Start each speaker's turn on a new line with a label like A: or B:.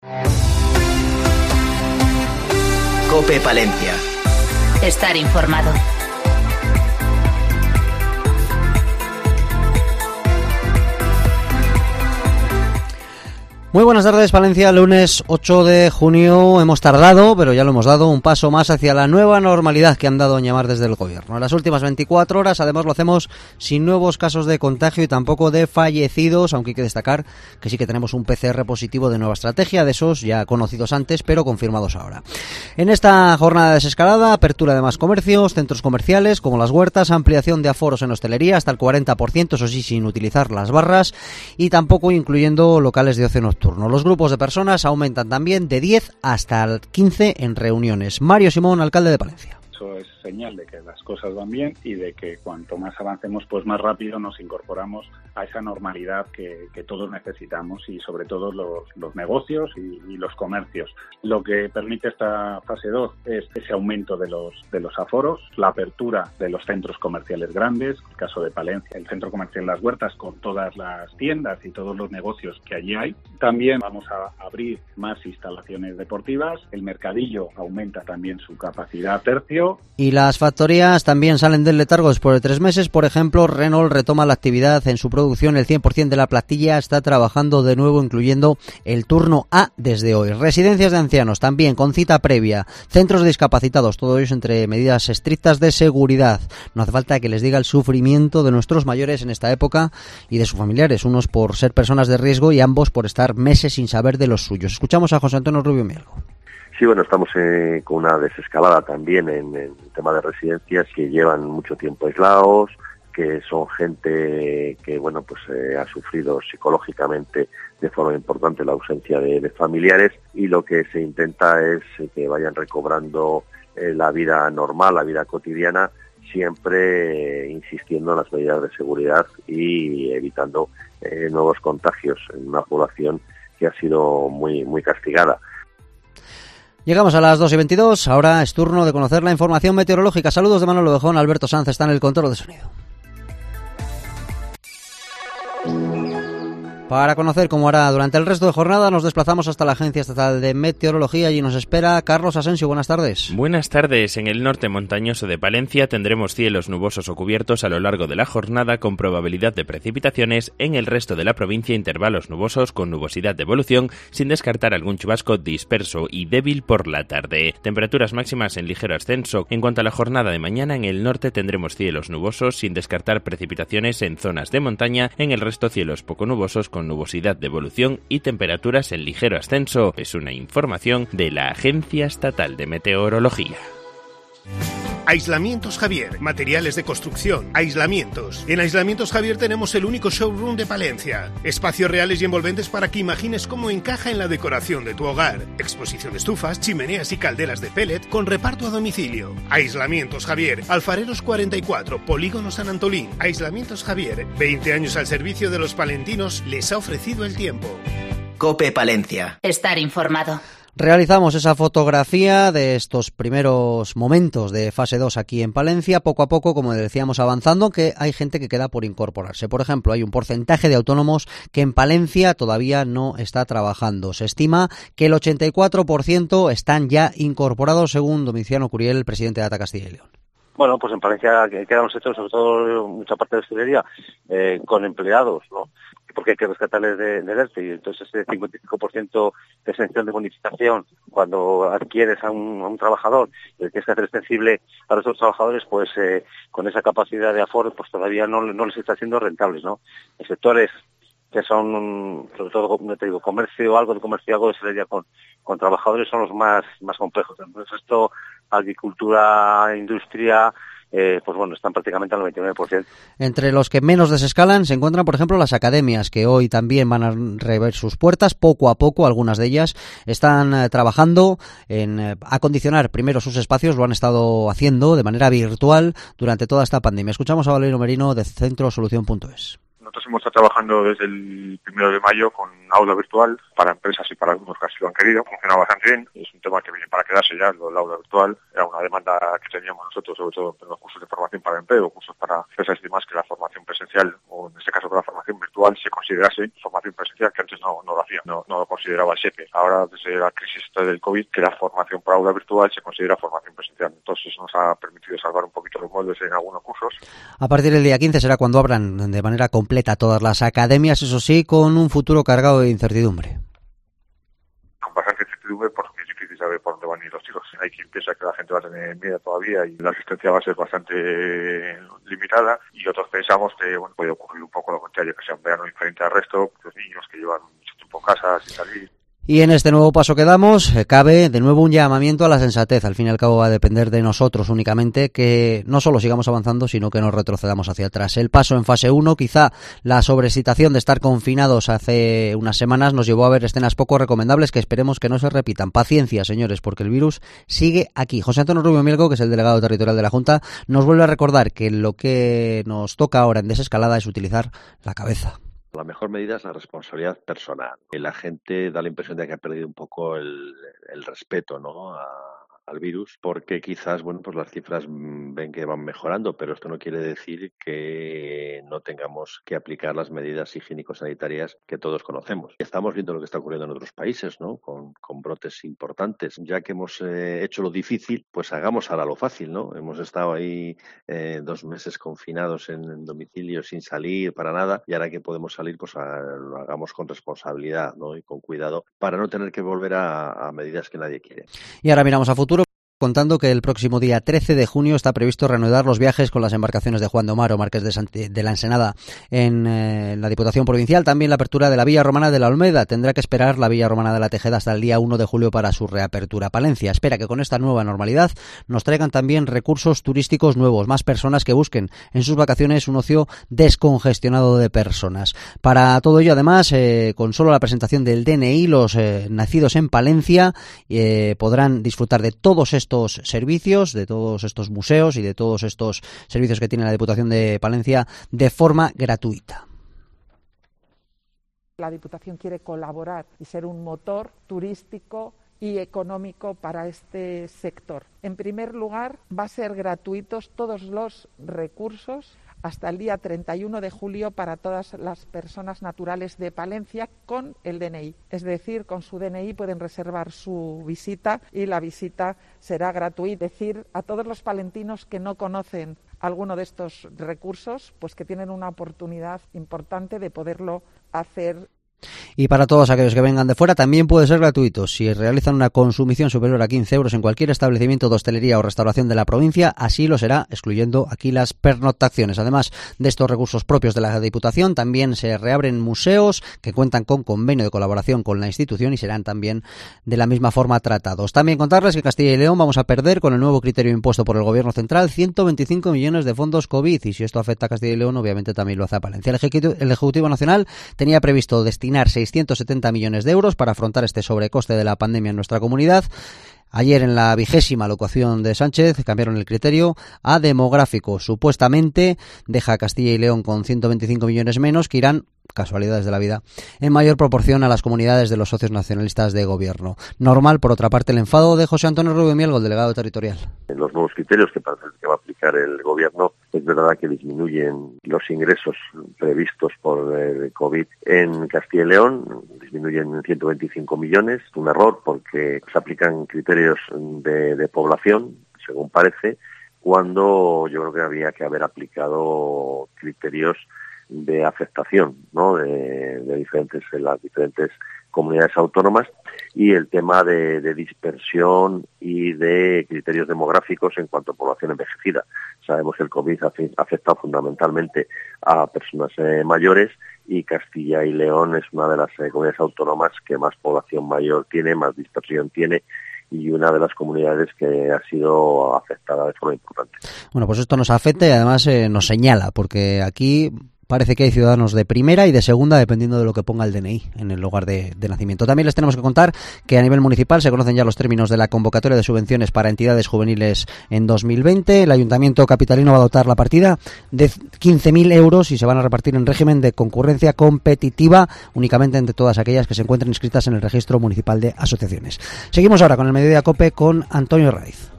A: COPE Palencia.
B: Estar informado.
C: Muy buenas tardes, Palencia. Lunes 8 de junio. Hemos tardado, pero ya lo hemos dado, un paso más hacia la nueva normalidad que han dado en llamar desde el Gobierno. En las últimas 24 horas, además, lo hacemos sin nuevos casos de contagio y tampoco de fallecidos, aunque hay que destacar que sí que tenemos un PCR positivo de nueva estrategia, de esos ya conocidos antes, pero confirmados ahora. En esta jornada de desescalada, apertura de más comercios, centros comerciales como las huertas, ampliación de aforos en hostelería hasta el 40%, eso sí, sin utilizar las barras, y tampoco incluyendo locales de ocio nocturno. Los grupos de personas aumentan también de 10 hasta el 15 en reuniones. Mario Simón, alcalde de Palencia.
D: Eso es señal de que las cosas van bien y de que cuanto más avancemos, pues más rápido nos incorporamos a esa normalidad que todos necesitamos, y sobre todo los negocios y los comercios. Lo que permite esta fase 2 es ese aumento de los aforos, la apertura de los centros comerciales grandes, el caso de Palencia, el centro comercial Las Huertas con todas las tiendas y todos los negocios que allí hay. También vamos a abrir más instalaciones deportivas, el mercadillo aumenta también su capacidad a tercio.
C: Y las factorías también salen del letargo después de 3 meses. Por ejemplo, Renault retoma la actividad en su producción. El 100% de la plantilla está trabajando de nuevo, incluyendo el turno A desde hoy. Residencias de ancianos también con cita previa. Centros de discapacitados, todo ello entre medidas estrictas de seguridad. No hace falta que les diga el sufrimiento de nuestros mayores en esta época y de sus familiares, unos por ser personas de riesgo y ambos por estar meses sin saber de los suyos. Escuchamos a José Antonio Rubio Mielgo.
E: Sí, bueno, estamos con una desescalada también en el tema de residencias que llevan mucho tiempo aislados, que son gente que, bueno, pues ha sufrido psicológicamente de forma importante la ausencia de familiares, y lo que se intenta es que vayan recobrando la vida normal, la vida cotidiana, siempre insistiendo en las medidas de seguridad y evitando nuevos contagios en una población que ha sido muy, muy castigada.
C: Llegamos a las 2:22, ahora es turno de conocer la información meteorológica. Saludos de Manolo Bejón, Alberto Sanz está en el control de sonido. Para conocer cómo hará durante el resto de jornada, nos desplazamos hasta la Agencia Estatal de Meteorología y nos espera Carlos Asensio. Buenas tardes.
F: Buenas tardes. En el norte montañoso de Palencia tendremos cielos nubosos o cubiertos a lo largo de la jornada con probabilidad de precipitaciones. En el resto de la provincia, intervalos nubosos con nubosidad de evolución, sin descartar algún chubasco disperso y débil por la tarde. Temperaturas máximas en ligero ascenso. En cuanto a la jornada de mañana, en el norte tendremos cielos nubosos, sin descartar precipitaciones en zonas de montaña. En el resto, cielos poco nubosos con nubosidad de evolución y temperaturas en ligero ascenso. Es una información de la Agencia Estatal de Meteorología.
G: Aislamientos Javier, materiales de construcción, aislamientos. En Aislamientos Javier tenemos el único showroom de Palencia. Espacios reales y envolventes para que imagines cómo encaja en la decoración de tu hogar. Exposición de estufas, chimeneas y calderas de pellet con reparto a domicilio. Aislamientos Javier, Alfareros 44, Polígono San Antolín. Aislamientos Javier, 20 años al servicio de los palentinos, les ha ofrecido el tiempo.
A: COPE Palencia.
B: Estar informado.
C: Realizamos esa fotografía de estos primeros momentos de fase 2 aquí en Palencia, poco a poco, como decíamos, avanzando, que hay gente que queda por incorporarse. Por ejemplo, hay un porcentaje de autónomos que en Palencia todavía no está trabajando. Se estima que el 84% están ya incorporados, según Domiciano Curiel, presidente de ATA Castilla y León.
H: Bueno, pues en Palencia quedan los hechos, sobre todo mucha parte de hostelería, con empleados, ¿no? Porque hay que rescatarles del ERTE, y entonces ese 55% de exención de bonificación cuando adquieres a un trabajador y el que es hacer extensible a los otros trabajadores, pues con esa capacidad de aforo pues todavía no les está siendo rentables, ¿no? En sectores que son, sobre todo, no te digo, comercio, algo de hostelería con trabajadores son los más complejos. Entonces esto, agricultura, industria, pues bueno, están prácticamente al 99%.
C: Entre los que menos desescalan se encuentran, por ejemplo, las academias, que hoy también van a reabrir sus puertas poco a poco. Algunas de ellas están trabajando en acondicionar primero sus espacios, lo han estado haciendo de manera virtual durante toda esta pandemia. Escuchamos a Valerio Merino de centrosolución.es.
I: Nosotros hemos estado trabajando desde el 1 de mayo con aula virtual para empresas y para algunos que así lo han querido. Funciona bastante bien. Es un tema que viene para quedarse ya, el aula virtual. Era una demanda que teníamos nosotros, sobre todo en los cursos de formación para empleo, cursos para empresas y demás, que la formación presencial, o en este caso con la formación virtual, virtual se considerase formación presencial, que antes no lo hacía, no lo consideraba el SEPE. Ahora, desde la crisis del COVID, que la formación por aula virtual se considera formación presencial. Entonces nos ha permitido salvar un poquito los moldes en algunos cursos.
C: A partir del día 15 será cuando abran de manera completa todas las academias, eso sí, con un futuro cargado de incertidumbre.
I: Con bastante incertidumbre, porque es difícil saber por dónde van a ir los tiros. Hay quien piensa que la gente va a tener miedo todavía y la asistencia va a ser bastante limitada, y otros pensamos que puede ocurrir un poco lo contrario, que sea un verano diferente al resto, los niños que llevan mucho tiempo en casa sin salir.
C: Y en este nuevo paso que damos, cabe de nuevo un llamamiento a la sensatez. Al fin y al cabo va a depender de nosotros únicamente que no solo sigamos avanzando, sino que no retrocedamos hacia atrás. El paso en fase 1, quizá la sobreexcitación de estar confinados hace unas semanas nos llevó a ver escenas poco recomendables que esperemos que no se repitan. Paciencia, señores, porque el virus sigue aquí. José Antonio Rubio Mielgo, que es el delegado territorial de la Junta, nos vuelve a recordar que lo que nos toca ahora en desescalada es utilizar la cabeza.
J: La mejor medida es la responsabilidad personal. La gente da la impresión de que ha perdido un poco el respeto, ¿no?, al virus, porque quizás, pues las cifras ven que van mejorando, pero esto no quiere decir que no tengamos que aplicar las medidas higiénico-sanitarias que todos conocemos. Estamos viendo lo que está ocurriendo en otros países, ¿no?, con brotes importantes. Ya que hemos hecho lo difícil, pues hagamos ahora lo fácil, ¿no? Hemos estado ahí 2 meses confinados en domicilio sin salir para nada, y ahora que podemos salir, pues lo hagamos con responsabilidad, ¿no?, y con cuidado, para no tener que volver a medidas que nadie quiere.
C: Y ahora miramos a futuro, contando que el próximo día 13 de junio está previsto reanudar los viajes con las embarcaciones de Juan de Omar o Marqués de la Ensenada en la Diputación Provincial. También la apertura de la Villa Romana de la Olmeda. Tendrá que esperar la Villa Romana de la Tejeda hasta el día 1 de julio para su reapertura. Palencia espera que con esta nueva normalidad nos traigan también recursos turísticos nuevos, más personas que busquen en sus vacaciones un ocio descongestionado de personas. Para todo ello, además, con solo la presentación del DNI, los nacidos en Palencia podrán disfrutar de todos estos servicios, de todos estos museos y de todos estos servicios que tiene la Diputación de Palencia de forma gratuita.
K: La Diputación quiere colaborar y ser un motor turístico y económico para este sector. En primer lugar, va a ser gratuitos todos los recursos hasta el día 31 de julio para todas las personas naturales de Palencia con el DNI. Es decir, con su DNI pueden reservar su visita y la visita será gratuita. Es decir, a todos los palentinos que no conocen alguno de estos recursos, pues que tienen una oportunidad importante de poderlo hacer.
C: Y para todos aquellos que vengan de fuera también puede ser gratuito. Si realizan una consumición superior a 15 euros en cualquier establecimiento de hostelería o restauración de la provincia, así lo será, excluyendo aquí las pernoctaciones. Además de estos recursos propios de la Diputación, también se reabren museos que cuentan con convenio de colaboración con la institución y serán también de la misma forma tratados. También contarles que Castilla y León vamos a perder, con el nuevo criterio impuesto por el Gobierno Central, 125 millones de fondos COVID, y si esto afecta a Castilla y León, obviamente también lo hace a Palencia. El Ejecutivo Nacional tenía previsto destinar 670 millones de euros para afrontar este sobrecoste de la pandemia en nuestra comunidad. Ayer, en la 20ª locución de Sánchez, cambiaron el criterio a demográfico. Supuestamente deja a Castilla y León con 125 millones menos, que irán, casualidades de la vida, en mayor proporción a las comunidades de los socios nacionalistas de gobierno. Normal, por otra parte, el enfado de José Antonio Rubio Mielgo, el delegado territorial.
E: En los nuevos criterios que parece que va a aplicar el gobierno, es verdad que disminuyen los ingresos previstos por el COVID en Castilla y León, disminuyen en 125 millones, un error porque se aplican criterios de población, según parece, cuando yo creo que había que haber aplicado criterios de afectación, ¿no?, de las diferentes comunidades autónomas, y el tema de dispersión y de criterios demográficos en cuanto a población envejecida. Sabemos que el COVID ha afectado fundamentalmente a personas mayores, y Castilla y León es una de las comunidades autónomas que más población mayor tiene, más dispersión tiene, y una de las comunidades que ha sido afectada de forma importante.
C: Bueno, pues esto nos afecta y además nos señala, porque aquí parece que hay ciudadanos de primera y de segunda, dependiendo de lo que ponga el DNI en el lugar de nacimiento. También les tenemos que contar que a nivel municipal se conocen ya los términos de la convocatoria de subvenciones para entidades juveniles en 2020. El Ayuntamiento capitalino va a dotar la partida de 15.000 euros y se van a repartir en régimen de concurrencia competitiva únicamente entre todas aquellas que se encuentren inscritas en el Registro Municipal de Asociaciones. Seguimos ahora con el Mediodía COPE con Antonio Raiz.